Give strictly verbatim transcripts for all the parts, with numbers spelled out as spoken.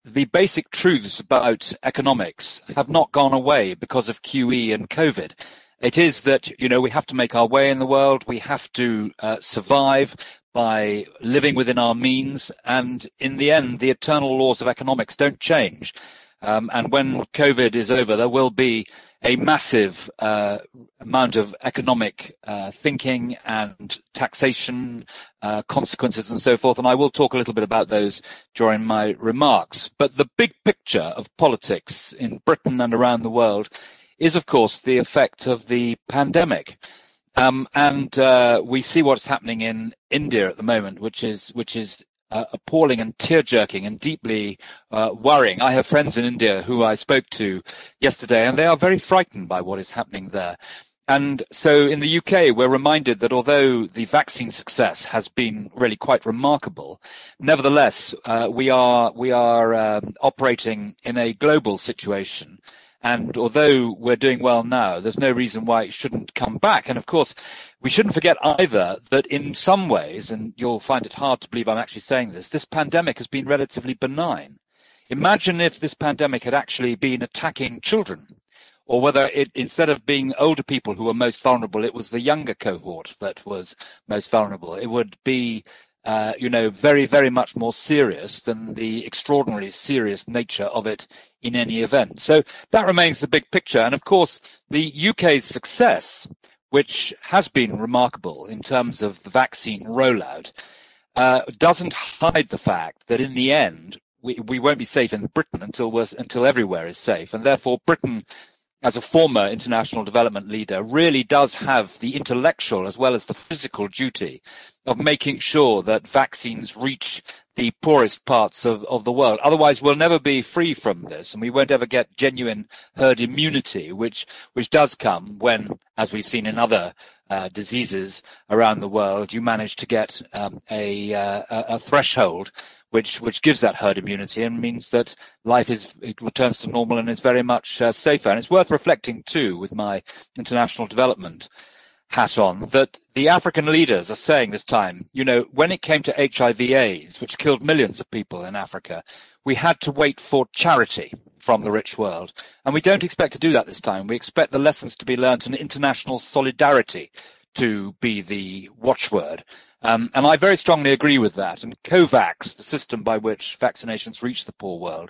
the basic truths about economics have not gone away because of Q E and COVID. It is that, you know, we have to make our way in the world. We have to uh, survive by living within our means. And in the end, the eternal laws of economics don't change. Um, and when COVID is over, there will be a massive uh, amount of economic uh, thinking and taxation uh, consequences and so forth. And I will talk a little bit about those during my remarks. But the big picture of politics in Britain and around the world is, of course, the effect of the pandemic. Um, and uh, we see what's happening in India at the moment, which is which is uh, appalling and tear-jerking and deeply uh, worrying. I have friends in India who I spoke to yesterday, and they are very frightened by what is happening there. And so in the U K, we're reminded that although the vaccine success has been really quite remarkable, nevertheless, uh, we are we are um, operating in a global situation. And although we're doing well now, there's no reason why it shouldn't come back. And of course, we shouldn't forget either that in some ways, and you'll find it hard to believe I'm actually saying this, this pandemic has been relatively benign. Imagine if this pandemic had actually been attacking children, or whether it, instead of being older people who were most vulnerable, it was the younger cohort that was most vulnerable. It would be Uh, you know, very, very much more serious than the extraordinarily serious nature of it in any event. So that remains the big picture. And of course, the U K's success, which has been remarkable in terms of the vaccine rollout, uh, doesn't hide the fact that in the end, we, we won't be safe in Britain until we're, until everywhere is safe. And therefore, Britain, as a former international development leader, really does have the intellectual as well as the physical duty of making sure that vaccines reach the poorest parts of, of the world. Otherwise, we'll never be free from this, and we won't ever get genuine herd immunity, which which does come when, as we've seen in other uh, diseases around the world, you manage to get um, a, uh, a threshold which which gives that herd immunity and means that life is it returns to normal and is very much uh, safer. And it's worth reflecting too, with my international development hat on, that the African leaders are saying this time, you know, when it came to H I V AIDS, which killed millions of people in Africa, we had to wait for charity from the rich world. And we don't expect to do that this time. We expect the lessons to be learnt and international solidarity to be the watchword. Um, and I very strongly agree with that. And COVAX, the system by which vaccinations reach the poor world,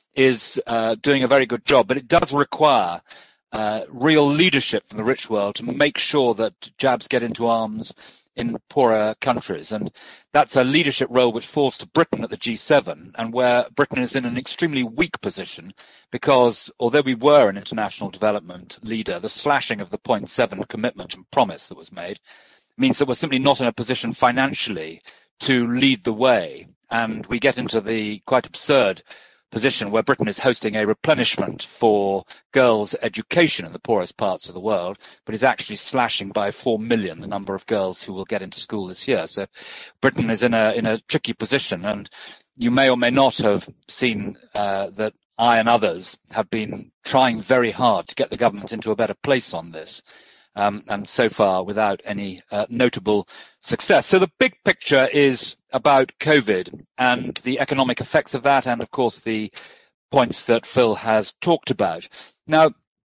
is uh, doing a very good job. But it does require uh, real leadership from the rich world to make sure that jabs get into arms in poorer countries. And that's a leadership role which falls to Britain at the G seven, and where Britain is in an extremely weak position because although we were an international development leader, the slashing of the point seven commitment and promise that was made means that we're simply not in a position financially to lead the way. And we get into the quite absurd position where Britain is hosting a replenishment for girls' education in the poorest parts of the world, but is actually slashing by four million the number of girls who will get into school this year. So Britain is in a in a tricky position, and you may or may not have seen uh, that I and others have been trying very hard to get the government into a better place on this. Um, and so far without any uh, notable success. So the big picture is about COVID and the economic effects of that, and of course the points that Phil has talked about. Now,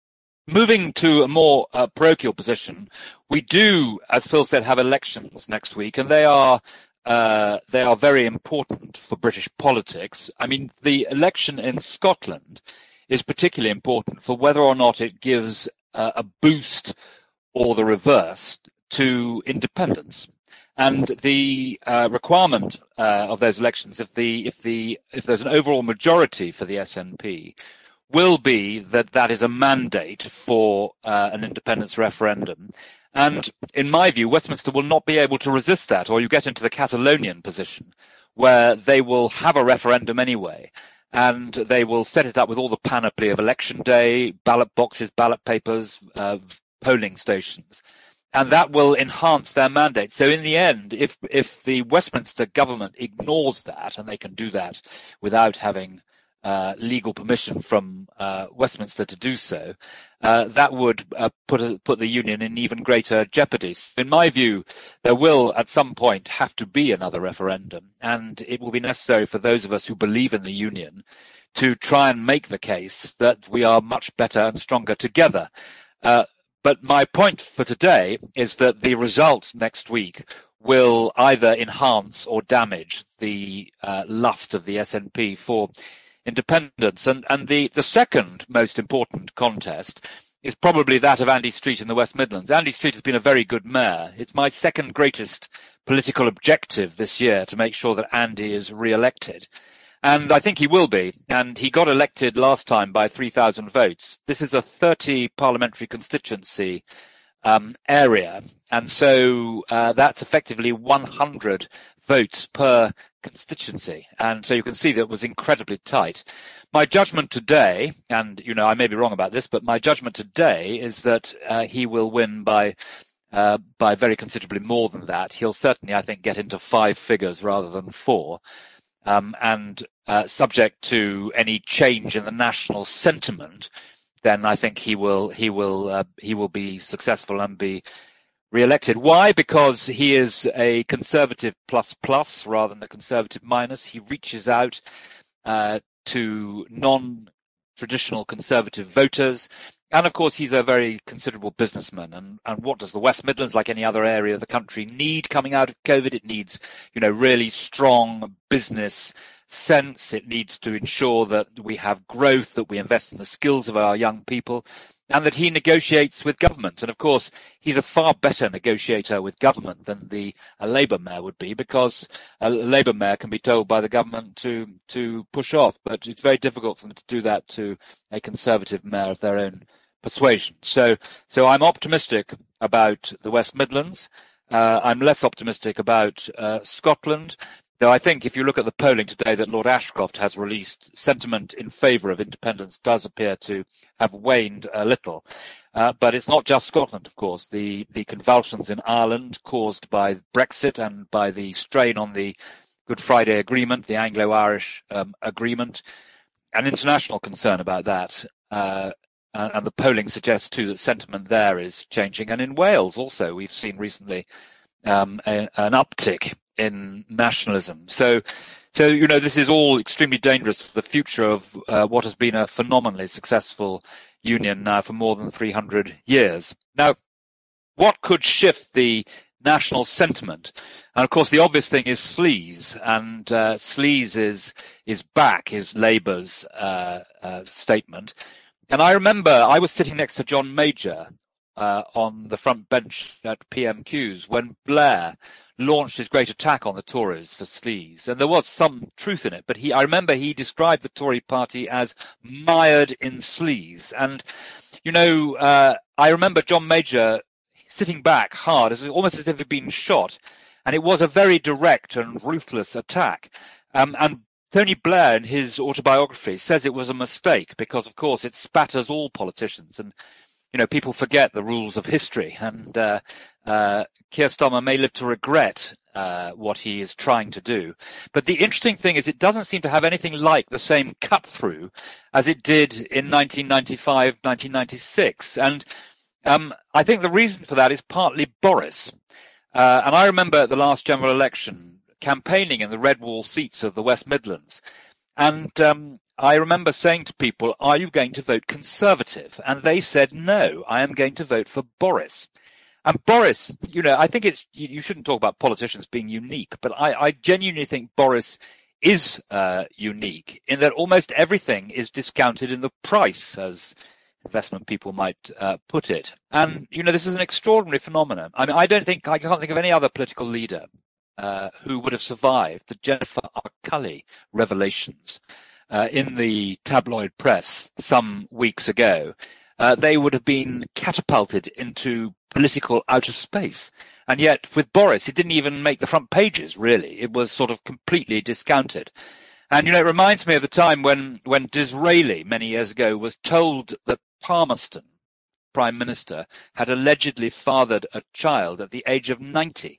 moving to a more uh, parochial position, we do, as Phil said, have elections next week, and they are uh, they are very important for British politics. I mean, the election in Scotland is particularly important for whether or not it gives uh, a boost or the reverse to independence. And the uh, requirement uh, of those elections, if the if the if there's an overall majority for the S N P, will be that that is a mandate for uh, an independence referendum. And in my view, Westminster will not be able to resist that, or you get into the Catalonian position, where they will have a referendum anyway. And they will set it up with all the panoply of election day, ballot boxes, ballot papers, uh, polling stations, and that will enhance their mandate. So in the end, if if the Westminster government ignores that, and they can do that without having uh, legal permission from uh, Westminster to do so, uh, that would uh, put a, put the union in even greater jeopardy. In my view, there will at some point have to be another referendum, and it will be necessary for those of us who believe in the union to try and make the case that we are much better and stronger together. Uh, but my point for today is that the result next week will either enhance or damage the uh, lust of the S N P for independence. And, and the, the second most important contest is probably that of Andy Street in the West Midlands. Andy Street has been a very good mayor. It's my second greatest political objective this year to make sure that Andy is re-elected. And I think he will be. And he got elected last time by three thousand votes. This is a thirty parliamentary constituency um, area. And so uh, that's effectively one hundred votes per constituency. And so you can see that it was incredibly tight. My judgment today, and, you know, I may be wrong about this, but my judgment today is that uh, he will win by uh, by very considerably more than that. He'll certainly, I think, get into five figures rather than four. Um, and uh, subject to any change in the national sentiment, then I think he will he will uh, he will be successful and be re-elected. Why? Because he is a conservative plus plus rather than a conservative minus. He reaches out uh, to non-traditional conservative voters. And of course, he's a very considerable businessman. And, and what does the West Midlands, like any other area of the country, need coming out of COVID? It needs, you know, really strong business sense. It needs to ensure that we have growth, that we invest in the skills of our young people, and that he negotiates with government. And of course, he's a far better negotiator with government than the a Labour mayor would be, because a Labour mayor can be told by the government to to push off. But it's very difficult for them to do that to a Conservative mayor of their own persuasion. So, so I'm optimistic about the West Midlands. Uh, I'm less optimistic about uh, Scotland, though I think if you look at the polling today that Lord Ashcroft has released, sentiment in favour of independence does appear to have waned a little. Uh, but it's not just Scotland, of course. The, the convulsions in Ireland caused by Brexit and by the strain on the Good Friday Agreement, the Anglo-Irish um, agreement, an international concern about that. Uh, And the polling suggests, too, that sentiment there is changing. And in Wales also, we've seen recently um, a, an uptick in nationalism. So, so you know, this is all extremely dangerous for the future of uh, what has been a phenomenally successful union now for more than three hundred years. Now, what could shift the national sentiment? And of course, the obvious thing is sleaze, and uh, sleaze is is back, is Labour's uh, uh, statement. And I remember I was sitting next to John Major uh, on the front bench at P M Qs when Blair launched his great attack on the Tories for sleaze. And there was some truth in it, but he, I remember he described the Tory party as mired in sleaze. And, you know, uh, I remember John Major sitting back hard, as almost as if he'd been shot. And it was a very direct and ruthless attack. Um, and Tony Blair, in his autobiography, says it was a mistake because, of course, it spatters all politicians. And, you know, people forget the rules of history. And uh, uh, Keir Starmer may live to regret uh, what he is trying to do. But the interesting thing is it doesn't seem to have anything like the same cut-through as it did in nineteen ninety-five, nineteen ninety-six. And um, I think the reason for that is partly Boris. Uh, and I remember at the last general election, campaigning in the red wall seats of the West Midlands. And um, I remember saying to people, are you going to vote Conservative? And they said, no, I am going to vote for Boris. And Boris, you know, I think it's, you shouldn't talk about politicians being unique, but I, I genuinely think Boris is uh, unique in that almost everything is discounted in the price, as investment people might uh, put it. And, you know, this is an extraordinary phenomenon. I mean, I don't think, I can't think of any other political leader Uh, who would have survived the Jennifer Arcully revelations uh, in the tabloid press some weeks ago. Uh, they would have been catapulted into political outer space. And yet with Boris, it didn't even make the front pages, really. It was sort of completely discounted. And, you know, it reminds me of the time when, when Disraeli, many years ago, was told that Palmerston, Prime Minister, had allegedly fathered a child at the age of ninety.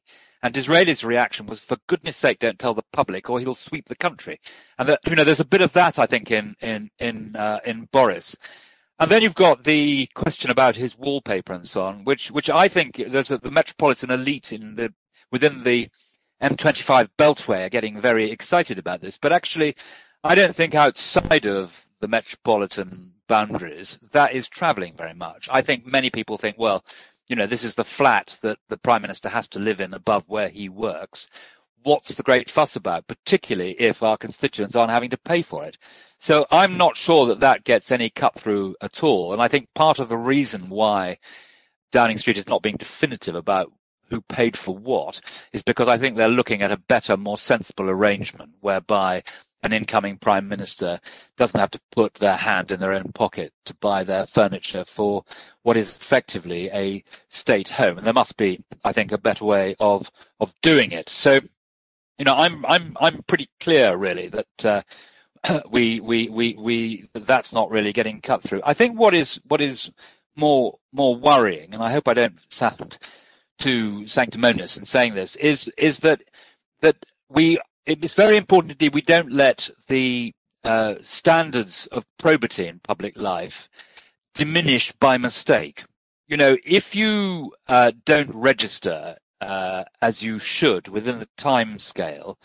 And Disraeli's reaction was, for goodness sake, don't tell the public or he'll sweep the country. And that, you know, there's a bit of that, I think, in, in, in, uh, in Boris. And then you've got the question about his wallpaper and so on, which, which I think there's a, the metropolitan elite in the, within the M twenty-five Beltway are getting very excited about this. But actually, I don't think outside of the metropolitan boundaries that is travelling very much. I think many people think, well, you know, this is the flat that the Prime Minister has to live in above where he works. What's the great fuss about, particularly if our constituents aren't having to pay for it? So I'm not sure that that gets any cut through at all. And I think part of the reason why Downing Street is not being definitive about who paid for what is because I think they're looking at a better, more sensible arrangement whereby an incoming Prime Minister doesn't have to put their hand in their own pocket to buy their furniture for what is effectively a state home. And there must be, I think, a better way of, of doing it. So, you know, I'm, I'm, I'm pretty clear really that, uh, we, we, we, we, that's not really getting cut through. I think what is, what is more, more worrying, and I hope I don't sound too sanctimonious in saying this, is, is that, that we, it's very important indeed we don't let the uh, standards of probity in public life diminish by mistake. You know, if you uh, don't register uh, as you should within the time scale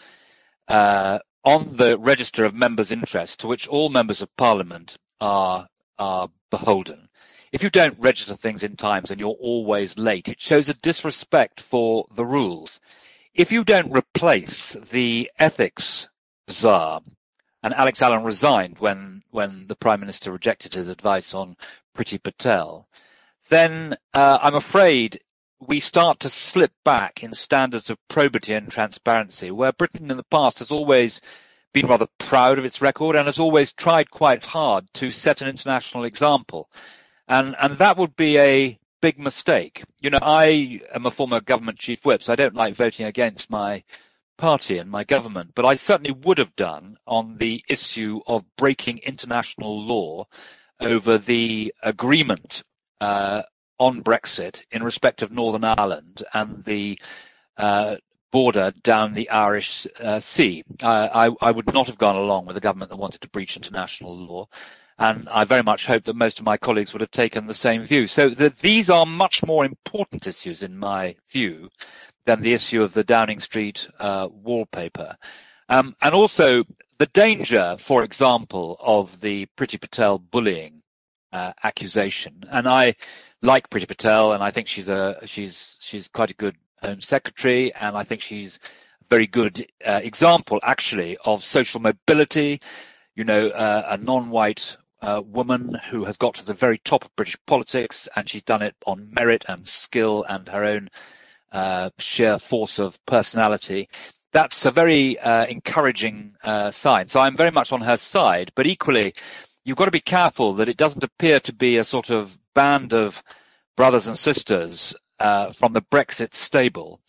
uh, on the register of members' interest to which all members of parliament are are beholden, if you don't register things in times and you're always late, it shows a disrespect for the rules. If you don't replace the ethics czar, and Alex Allen resigned when, when the Prime Minister rejected his advice on Priti Patel, then uh, I'm afraid we start to slip back in standards of probity and transparency, where Britain in the past has always been rather proud of its record and has always tried quite hard to set an international example. And, and that would be a big mistake. You know, I am a former government chief whip, so I don't like voting against my party and my government, but I certainly would have done on the issue of breaking international law over the agreement uh, on Brexit in respect of Northern Ireland and the uh, border down the Irish uh, Sea. Uh, I, I would not have gone along with a government that wanted to breach international law. And I very much hope that most of my colleagues would have taken the same view. So the, these are much more important issues, in my view, than the issue of the Downing Street uh, wallpaper. Um, and also the danger, for example, of the Priti Patel bullying uh, accusation. And I like Priti Patel, and I think she's a she's she's quite a good Home Secretary, and I think she's a very good uh, example, actually, of social mobility. You know, uh, a non-white Uh, woman who has got to the very top of British politics, and she's done it on merit and skill and her own uh, sheer force of personality. That's a very uh, encouraging uh, sign. So I'm very much on her side, but equally, you've got to be careful that it doesn't appear to be a sort of band of brothers and sisters uh, from the Brexit stable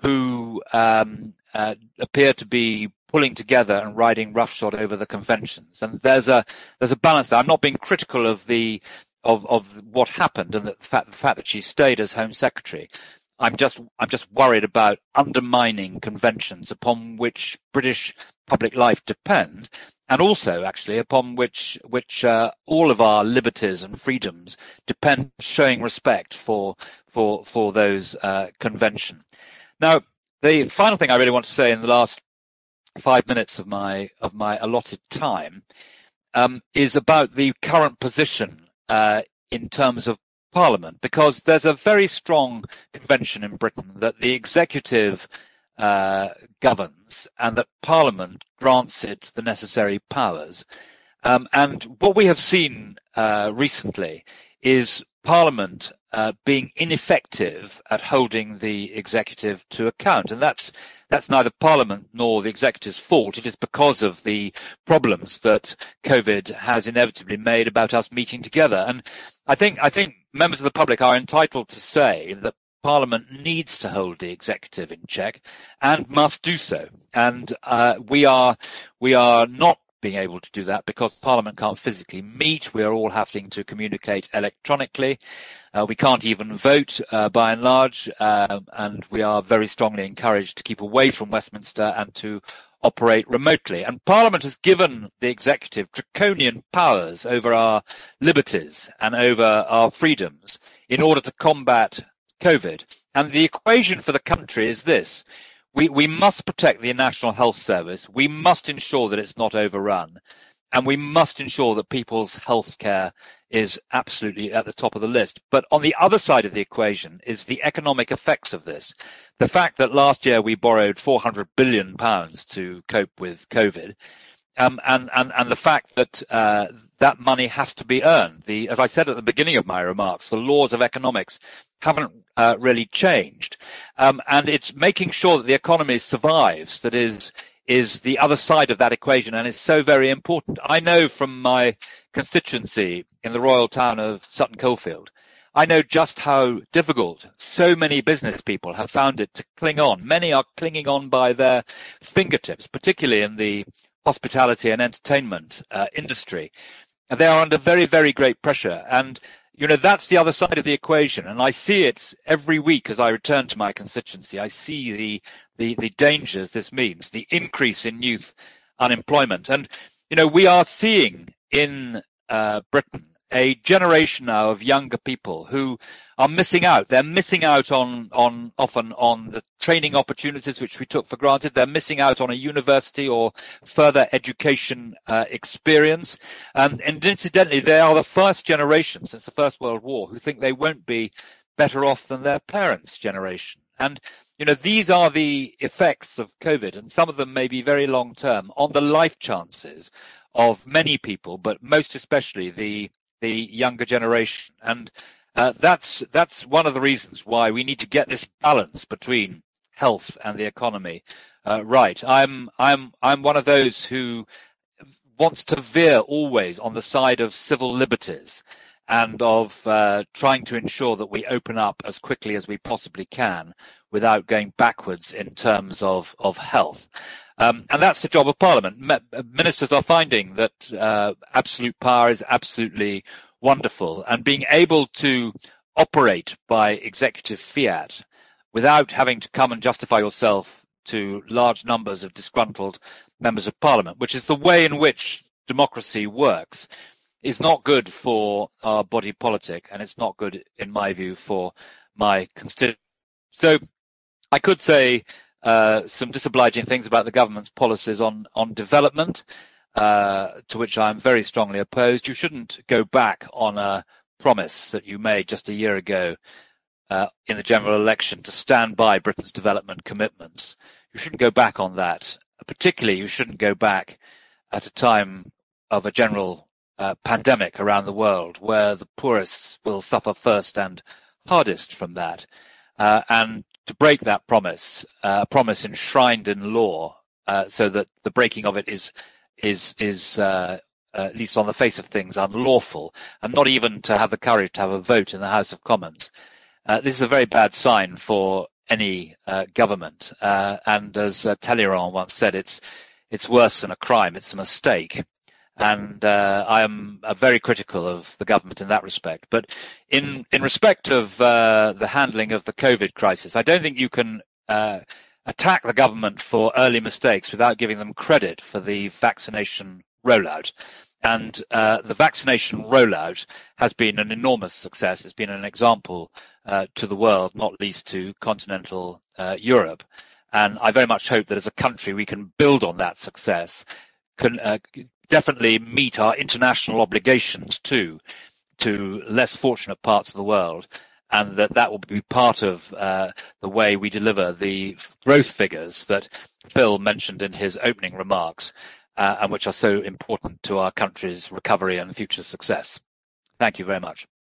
who um, uh, appear to be pulling together and riding roughshod over the conventions. And there's a there's a balance there. I'm not being critical of the of of what happened and the fact the fact that she stayed as Home Secretary. I'm just I'm just worried about undermining conventions upon which British public life depend, and also actually upon which which uh, all of our liberties and freedoms depend, showing respect for for for those uh, convention. Now, the final thing I really want to say in the last five minutes of my of my allotted time um, is about the current position uh, in terms of Parliament, because there's a very strong convention in Britain that the executive uh, governs and that Parliament grants it the necessary powers. Um, and what we have seen uh, recently is Parliament uh, being ineffective at holding the executive to account, and that's that's neither Parliament nor the executive's fault. It is because of the problems that COVID has inevitably made about us meeting together. And I think I think members of the public are entitled to say that Parliament needs to hold the executive in check and must do so. And uh, we are we are not being able to do that because Parliament can't physically meet. We are all having to communicate electronically. Uh, we can't even vote uh, by and large, uh, and we are very strongly encouraged to keep away from Westminster and to operate remotely. And Parliament has given the executive draconian powers over our liberties and over our freedoms in order to combat COVID. And the equation for the country is this. We, we must protect the National Health Service. We must ensure that it's not overrun. And we must ensure that people's health care is absolutely at the top of the list. But on the other side of the equation is the economic effects of this. The fact that last year we borrowed four hundred billion pounds to cope with COVID, um, and, and, and the fact that uh, that money has to be earned. The, as I said at the beginning of my remarks, the laws of economics haven't uh, really changed. Um, and it's making sure that the economy survives that is is the other side of that equation and is so very important. I know from my constituency in the royal town of Sutton Coldfield, I know just how difficult so many business people have found it to cling on. Many are clinging on by their fingertips, particularly in the hospitality and entertainment uh, industry. And they are under very, very great pressure. And you know, that's the other side of the equation. And I see it every week as I return to my constituency. I see the, the, the dangers this means, the increase in youth unemployment. And, you know, we are seeing in uh, Britain a generation now of younger people who are missing out. They're missing out on, on often on the training opportunities which we took for granted. They're missing out on a university or further education uh, experience. Um, and incidentally, they are the first generation since the First World War who think they won't be better off than their parents' generation. And, you know, these are the effects of COVID, and some of them may be very long term on the life chances of many people, but most especially the the younger generation. And uh, that's that's one of the reasons why we need to get this balance between health and the economy uh, right. I'm I'm I'm one of those who wants to veer always on the side of civil liberties and of uh, trying to ensure that we open up as quickly as we possibly can without going backwards in terms of of health. Um, and that's the job of Parliament. Ministers are finding that uh, absolute power is absolutely wonderful, and being able to operate by executive fiat without having to come and justify yourself to large numbers of disgruntled members of Parliament, which is the way in which democracy works, is not good for our body politic, and it's not good, in my view, for my constituents. So I could say Uh, some disobliging things about the government's policies on, on development, uh, to which I'm very strongly opposed. You shouldn't go back on a promise that you made just a year ago uh, in the general election to stand by Britain's development commitments. You shouldn't go back on that. Particularly, you shouldn't go back at a time of a general uh, pandemic around the world where the poorest will suffer first and hardest from that. Uh, and to break that promise, a uh, promise enshrined in law, uh, so that the breaking of it is, is, is, uh, uh, at least on the face of things, unlawful, and not even to have the courage to have a vote in the House of Commons. Uh, this is a very bad sign for any uh, government. Uh, and as uh, Talleyrand once said, it's, it's worse than a crime, it's a mistake. And uh, I am uh, very critical of the government in that respect. But in, in respect of uh, the handling of the COVID crisis, I don't think you can uh, attack the government for early mistakes without giving them credit for the vaccination rollout. And uh, the vaccination rollout has been an enormous success. It's been an example uh, to the world, not least to continental uh, Europe. And I very much hope that as a country we can build on that success, can uh, definitely meet our international obligations too, to less fortunate parts of the world, and that that will be part of uh, the way we deliver the growth figures that Phil mentioned in his opening remarks, uh, and which are so important to our country's recovery and future success. Thank you very much.